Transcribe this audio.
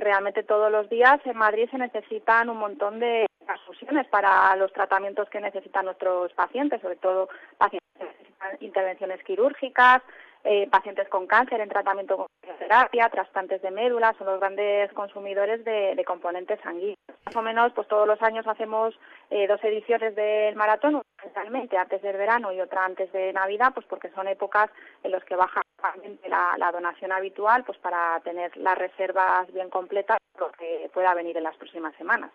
realmente todos los días en Madrid se necesitan un montón de transfusiones para los tratamientos que necesitan nuestros pacientes, sobre todo pacientes que necesitan intervenciones quirúrgicas, pacientes con cáncer en tratamiento con quimioterapia, trasplantes de médula, son los grandes consumidores de componentes sanguíneos. Más o menos, pues todos los años hacemos 2 ediciones del maratón, una especialmente antes del verano y otra antes de Navidad, pues porque son épocas en las que baja la donación habitual, pues para tener las reservas bien completas, lo que pueda venir en las próximas semanas.